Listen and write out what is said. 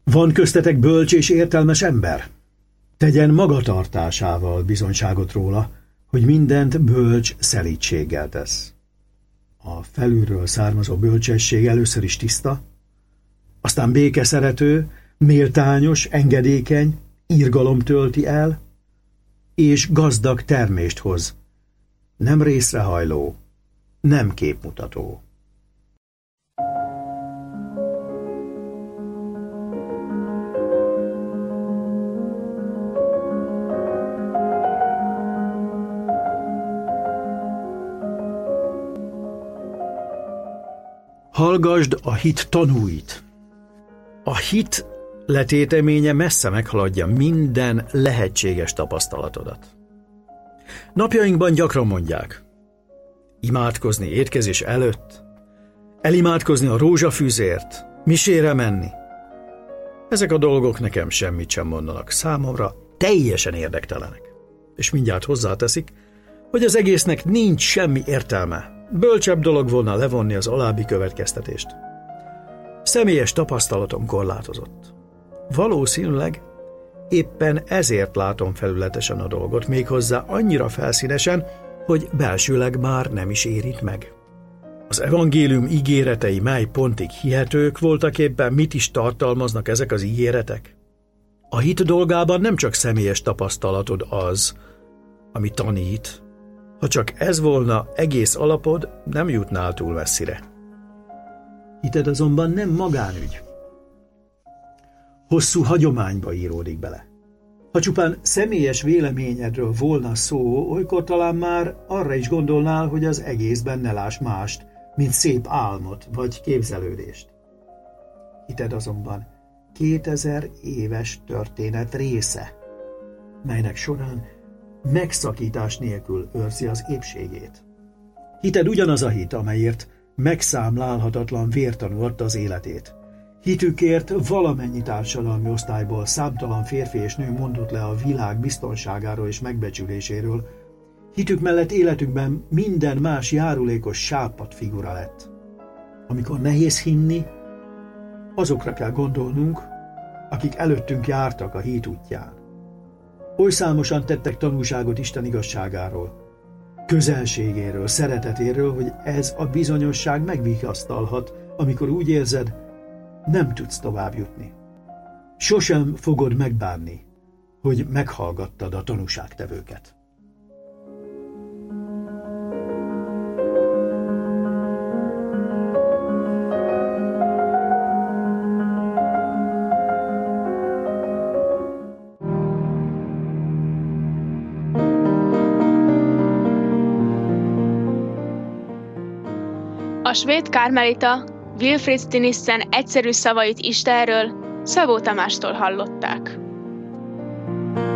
Van köztetek bölcs és értelmes ember? Tegyen magatartásával bizonyságot róla, hogy mindent bölcs szelídséggel tesz. A felülről származó bölcsesség először is tiszta, aztán békeszerető, méltányos, engedékeny, irgalom tölti el, és gazdag termést hoz, nem részrehajló, nem képmutató. Hallgasd a hit tanúit. A hit letéteménye messze meghaladja minden lehetséges tapasztalatodat. Napjainkban gyakran mondják: imádkozni étkezés előtt, elimádkozni a rózsafűzért, misére menni. Ezek a dolgok nekem semmit sem mondanak, számomra teljesen érdektelenek. És mindjárt hozzáteszik, hogy az egésznek nincs semmi értelme. Bölcsebb dolog volna levonni az alábbi következtetést. Személyes tapasztalatom korlátozott. Valószínűleg éppen ezért látom felületesen a dolgot, méghozzá annyira felszínesen, hogy belsőleg már nem is érint meg. Az evangélium ígéretei mely pontig hihetők voltak éppen, mit is tartalmaznak ezek az ígéretek? A hit dolgában nem csak személyes tapasztalatod az, ami tanít. Ha csak ez volna egész alapod, nem jutnál túl messzire. Hited azonban nem magánügy. Hosszú hagyományba íródik bele. Ha csupán személyes véleményedről volna szó, olykor talán már arra is gondolnál, hogy az egészben ne láss mást, mint szép álmot vagy képzelődést. Hited azonban 2000 éves történet része, melynek során megszakítás nélkül őrzi az épségét. Hited ugyanaz a hit, amelyért megszámlálhatatlan vértanú adta az életét. Hitükért valamennyi társadalmi osztályból számtalan férfi és nő mondott le a világ biztonságáról és megbecsüléséről. Hitük mellett életükben minden más járulékos sápadt figura lett. Amikor nehéz hinni, azokra kell gondolnunk, akik előttünk jártak a hit útján. Oly számosan tettek tanúságot Isten igazságáról, közelségéről, szeretetéről, hogy ez a bizonyosság megvigasztalhat, amikor úgy érzed, nem tudsz tovább jutni. Sosem fogod megbánni, hogy meghallgattad a tanúságtevőket. A svéd karmelita Wilfrid Stinissen egyszerű szavait Istenről Szabó Tamástól hallották.